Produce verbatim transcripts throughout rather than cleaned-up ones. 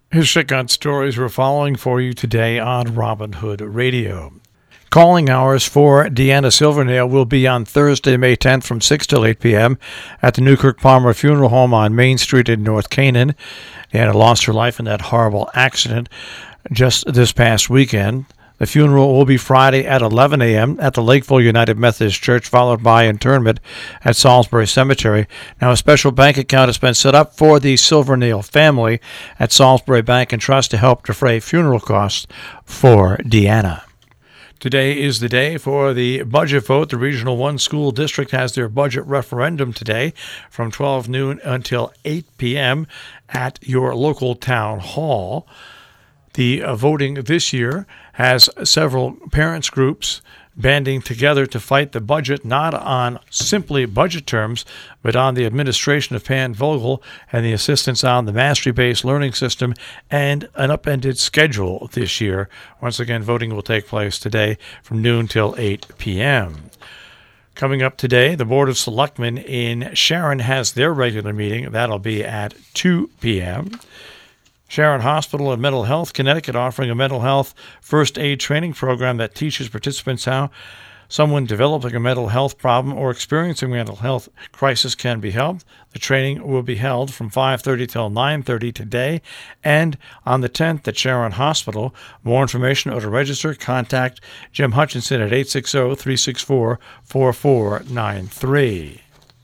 Here's Shotgun Stories we're following for you today on Robin Hood Radio. Calling hours for Deanna Silvernail will be on Thursday, May tenth from six till eight p.m. at the Newkirk Palmer Funeral Home on Main Street in North Canaan. Deanna lost her life in that horrible accident just this past weekend. The funeral will be Friday at eleven a.m. at the Lakeville United Methodist Church, followed by interment at Salisbury Cemetery. Now, a special bank account has been set up for the Silvernail family at Salisbury Bank and Trust to help defray funeral costs for Deanna. Today is the day for the budget vote. The Regional one School District has their budget referendum today from twelve noon until eight p.m. at your local town hall. The uh, voting this year has several parents groups banding together to fight the budget, not on simply budget terms, but on the administration of Pan Vogel and the assistance on the mastery-based learning system and an upended schedule this year. Once again, voting will take place today from noon till eight p.m. Coming up today, the Board of Selectmen in Sharon has their regular meeting. That'll be at two p.m. Sharon Hospital and Mental Health Connecticut offering a mental health first aid training program that teaches participants how someone developing a mental health problem or experiencing a mental health crisis can be helped. The training will be held from five thirty till nine thirty today and on the tenth at Sharon Hospital. More information or to register, contact Jim Hutchinson at eight six zero, three six four, four four nine three.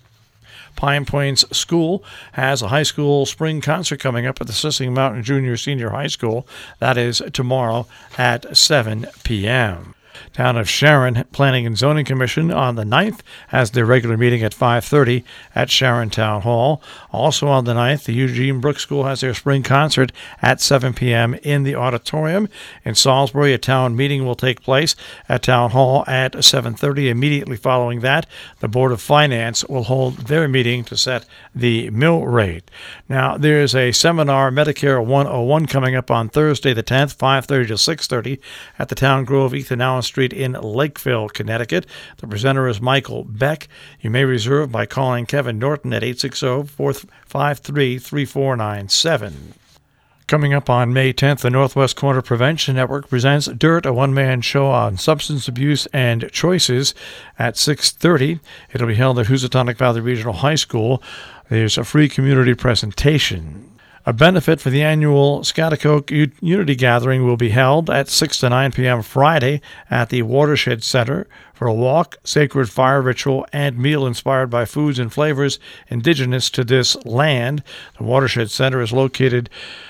Pine Plains School has a high school spring concert coming up at the Sissing Mountain Junior Senior High School. That is tomorrow at seven p.m. Town of Sharon Planning and Zoning Commission on the ninth has their regular meeting at five thirty at Sharon Town Hall. Also on the ninth, the Eugene Brooks School has their spring concert at seven p.m. in the auditorium. In Salisbury, a town meeting will take place at Town Hall at seven thirty. Immediately following that, the Board of Finance will hold their meeting to set the mill rate. Now, there's a seminar, Medicare one oh one, coming up on Thursday the tenth, five thirty to six thirty at the Town Grove, Ethan Allen Street in Lakeville, Connecticut. The presenter is Michael Beck. You may reserve by calling Kevin Norton at eight six zero, four five three, three four nine seven. Coming up on May tenth, the Northwest Corner Prevention Network presents Dirt, a one-man show on substance abuse and choices at six thirty. It'll be held at Housatonic Valley Regional High School. There's a free community presentation. A benefit for the annual Scotticoke U- Unity Gathering will be held at six to nine p.m. Friday at the Watershed Center for a walk, sacred fire ritual, and meal inspired by foods and flavors indigenous to this land. The Watershed Center is located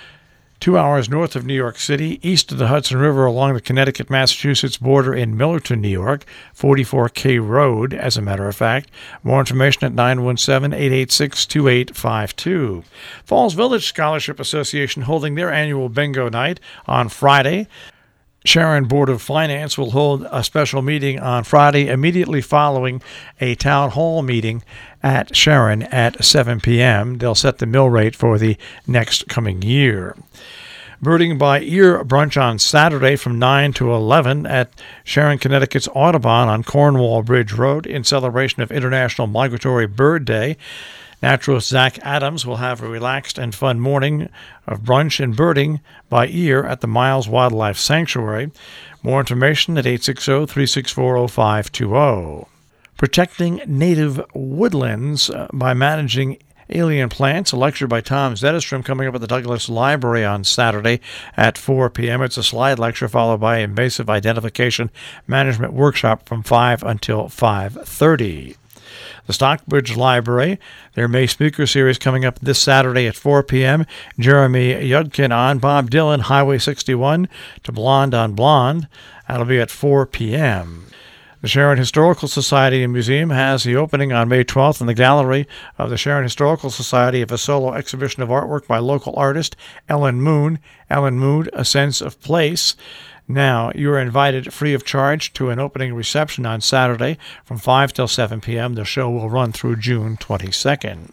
two hours north of New York City, east of the Hudson River along the Connecticut-Massachusetts border in Millerton, New York, forty-four K Road, as a matter of fact. More information at nine one seven, eight eight six, two eight five two. Falls Village Scholarship Association holding their annual bingo night on Friday. Sharon Board of Finance will hold a special meeting on Friday immediately following a town hall meeting at Sharon at seven p.m. They'll set the mill rate for the next coming year. Birding by Ear brunch on Saturday from nine to eleven at Sharon, Connecticut's Audubon on Cornwall Bridge Road in celebration of International Migratory Bird Day. Naturalist Zach Adams will have a relaxed and fun morning of brunch and birding by ear at the Miles Wildlife Sanctuary. More information at eight six zero, three six four, zero five two zero. Protecting Native Woodlands uh, by Managing Alien Plants, a lecture by Tom Zetterstrom coming up at the Douglas Library on Saturday at four p.m. It's a slide lecture followed by an invasive identification management workshop from five until five thirty. The Stockbridge Library, their May Speaker Series coming up this Saturday at four p.m. Jeremy Yudkin on Bob Dylan, Highway sixty-one to Blonde on Blonde. That'll be at four p.m. The Sharon Historical Society and Museum has the opening on May twelfth in the gallery of the Sharon Historical Society of a solo exhibition of artwork by local artist Ellen Moon. Ellen Moon, A Sense of Place. Now, you are invited free of charge to an opening reception on Saturday from five till seven p.m. The show will run through June twenty-second.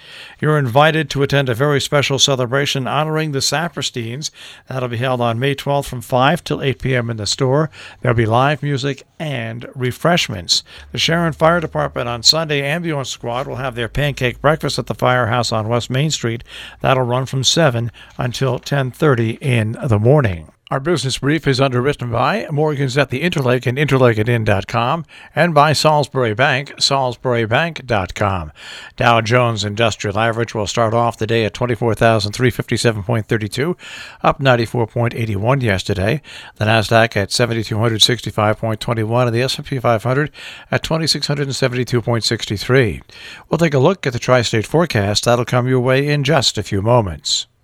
You're invited to attend a very special celebration honoring the Sapersteins. That'll be held on May twelfth from five till eight p.m. in the store. There'll be live music and refreshments. The Sharon Fire Department on Sunday Ambulance Squad will have their pancake breakfast at the Firehouse on West Main Street. That'll run from seven until ten thirty in the morning. Our business brief is underwritten by Morgan's at the Interlake and interlake at inn dot com and by Salisbury Bank, salisbury bank dot com. Dow Jones Industrial Average will start off the day at twenty-four thousand three hundred fifty-seven point three two, up ninety-four point eight one yesterday. The Nasdaq at seven thousand two hundred sixty-five point two one and the S and P five hundred at two thousand six hundred seventy-two point six three. We'll take a look at the tri-state forecast. That'll come your way in just a few moments.